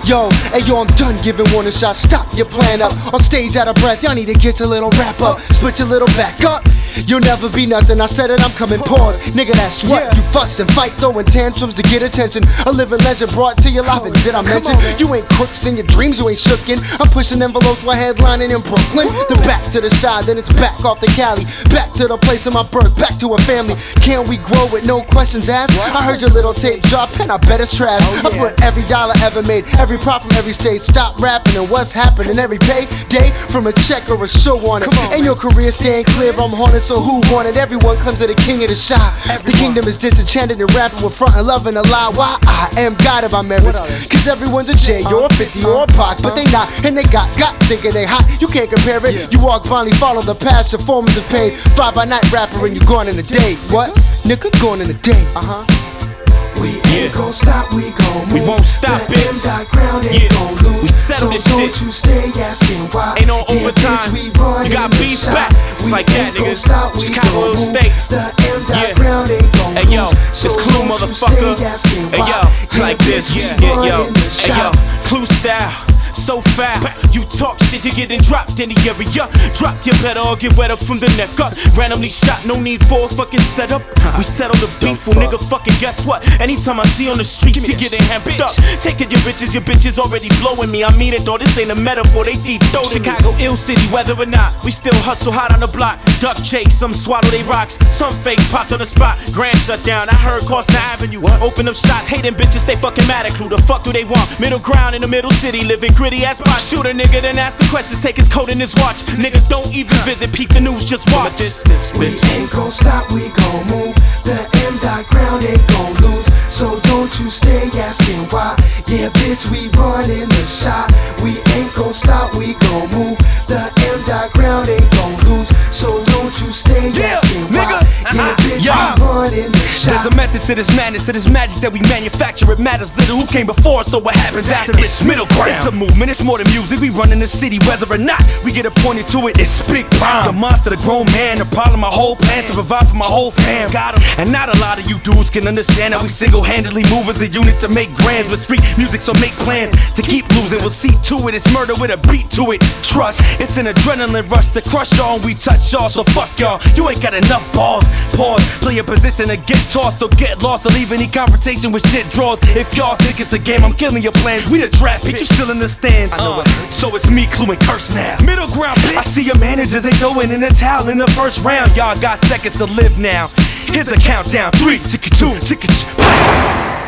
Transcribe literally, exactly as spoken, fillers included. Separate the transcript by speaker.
Speaker 1: Yo, hey yo, I'm done giving warning shots. Stop your plan up. On stage out of breath, y'all need to get your little wrap up. Split your little back up. You'll never be nothing. I said it, I'm coming. Pause. Nigga, that's what you fuss and fight, throwing tantrums to get attention. A living legend brought to your life. And did I mention you ain't crooks in your dreams? You ain't shookin'. I'm pushing envelopes while headlining in Brooklyn. Then back to the side, then it's back off the Cali. Back to the place of my birth, back to a family. Can we grow with no questions asked? I heard your little tape drop, and I bet it's trash. I put every dollar ever made, every prop from every stage. Stop rapping and what's happening every payday from a check or a show on it. And your career staying clear, I'm haunted, so who want it? Everyone comes to the king of the shop. The kingdom is disenchanted and rapping with front and loving a lie. Why? I am guided by merits. Cause everyone's a J or a fifty or a Pac, but they not, and they got, got thinking they hot. You can't compare it. You walk blindly, follow the past, your forms are paid. Fly by night rapper and you gone in a day. What? Nigga, gone in a day. Uh-huh.
Speaker 2: We ain't yeah. gon' stop, we gon' move.
Speaker 1: We won't stop,
Speaker 2: the
Speaker 1: bitch.
Speaker 2: Yeah, gon' lose.
Speaker 1: We settle
Speaker 2: so
Speaker 1: this
Speaker 2: don't
Speaker 1: shit.
Speaker 2: You stay asking why.
Speaker 1: Ain't no overtime.
Speaker 2: Yeah,
Speaker 1: you got beef back. It's like that, niggas. Chicago State.
Speaker 2: Yeah.
Speaker 1: Hey yo, this Clue, motherfucker. Hey yo, like this. Yeah, yeah, yo. Hey yo, Clue style. So foul, you talk shit, you're getting dropped in the area. Drop your better or get wetter from the neck up. Randomly shot, no need for a fucking setup. We settle the beef, well nigga fucking guess what? Anytime I see on the streets, you getting hamped up. Taking your bitches, your bitches already blowing me. I mean it though, this ain't a metaphor, they deep throwing Chicago ill city, whether or not we still hustle hot on the block. Duck chase, some swallow they rocks, some fake popped on the spot. Grand shut down, I heard Costa Avenue. Open up shots, hating bitches, they fucking mad at Clue. The fuck do they want? Middle ground in the middle city, living gritty ass spot. Shoot a nigga, then ask him questions, take his coat and his watch. Nigga, don't even visit, peep the news, just watch. Distance,
Speaker 2: we ain't gon' stop, we gon' move. The M. Ground ain't gon' lose. So don't you stay asking why. Yeah, bitch, we running the shot. We ain't gon' stop, we gon' move. The M. Ground ain't gon' lose. So don't you stay
Speaker 1: yeah,
Speaker 2: asking
Speaker 1: nigga.
Speaker 2: why. Yeah, bitch, yeah. we running the shot.
Speaker 3: There's a method to this madness, to this magic that we manufacture. It matters little who came before us, so what happens after it. It's middle ground. It's a movement, it's more than music. We run in the city, whether or not we get appointed to it. It's big prime. The monster, the grown man, the problem, my whole plan to provide for my whole fam. Got 'em. And not a lot of you dudes can understand that we single-handedly move as a unit to make grands with street music. So make plans to keep losing. We'll see to it. It's murder with a beat to it. Trust, it's an adrenaline rush to crush y'all and we touch y'all. So fuck y'all, you ain't got enough balls. Pause, play a position to get tossed. So get lost to leave any confrontation with shit draws. If y'all think it's a game, I'm killing your plans. We the draft pick, you still in the stands. Uh, so it's me, Clue, and Curse now. Middle ground, bitch. I see your managers, they throwing in the towel in the first round. Y'all got seconds to live now. Here's the countdown. Three, chicka two, chicka.